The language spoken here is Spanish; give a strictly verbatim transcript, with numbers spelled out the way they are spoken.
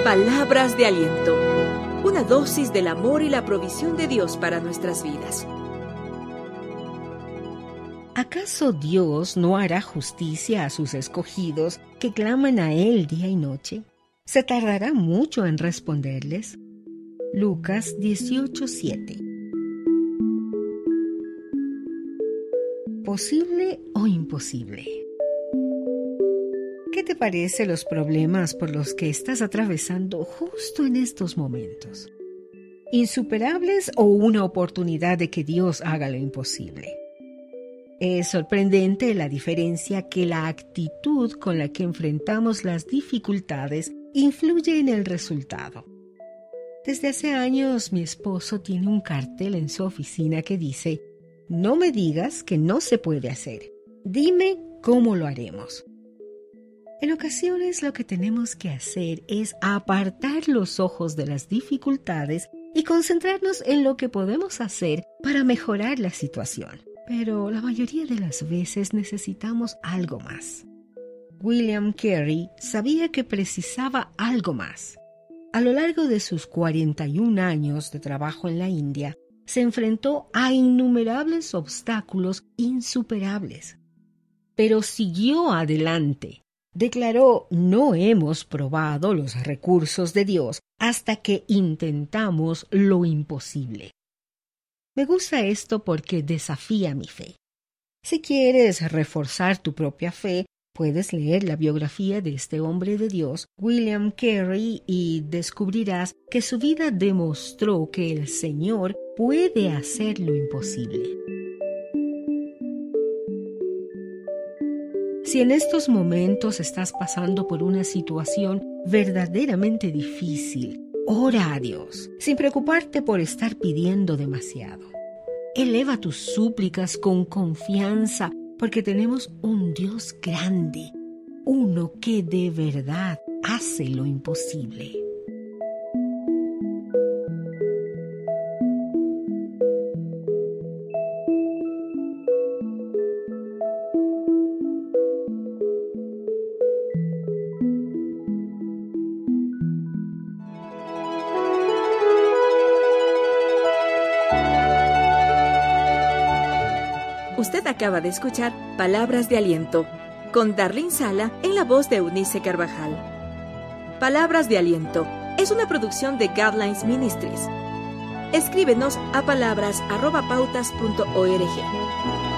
Palabras de aliento. Una dosis del amor y la provisión de Dios para nuestras vidas. ¿Acaso Dios no hará justicia a sus escogidos que claman a Él día y noche? ¿Se tardará mucho en responderles? Lucas dieciocho siete. ¿Posible o imposible? ¿Qué te parece los problemas por los que estás atravesando justo en estos momentos? ¿Insuperables o una oportunidad de que Dios haga lo imposible? Es sorprendente la diferencia que la actitud con la que enfrentamos las dificultades influye en el resultado. Desde hace años mi esposo tiene un cartel en su oficina que dice: "No me digas que no se puede hacer, dime cómo lo haremos". En ocasiones lo que tenemos que hacer es apartar los ojos de las dificultades y concentrarnos en lo que podemos hacer para mejorar la situación. Pero la mayoría de las veces necesitamos algo más. William Carey sabía que precisaba algo más. A lo largo de sus cuarenta y un años de trabajo en la India, se enfrentó a innumerables obstáculos insuperables. Pero siguió adelante. Declaró: "No hemos probado los recursos de Dios hasta que intentamos lo imposible". Me gusta esto porque desafía mi fe. Si quieres reforzar tu propia fe, puedes leer la biografía de este hombre de Dios, William Carey, y descubrirás que su vida demostró que el Señor puede hacer lo imposible. Si en estos momentos estás pasando por una situación verdaderamente difícil, ora a Dios, sin preocuparte por estar pidiendo demasiado. Eleva tus súplicas con confianza, porque tenemos un Dios grande, uno que de verdad hace lo imposible. Usted acaba de escuchar Palabras de Aliento, con Darlene Sala en la voz de Eunice Carvajal. Palabras de Aliento es una producción de Guidelines Ministries. Escríbenos a palabras arroba pautas punto org.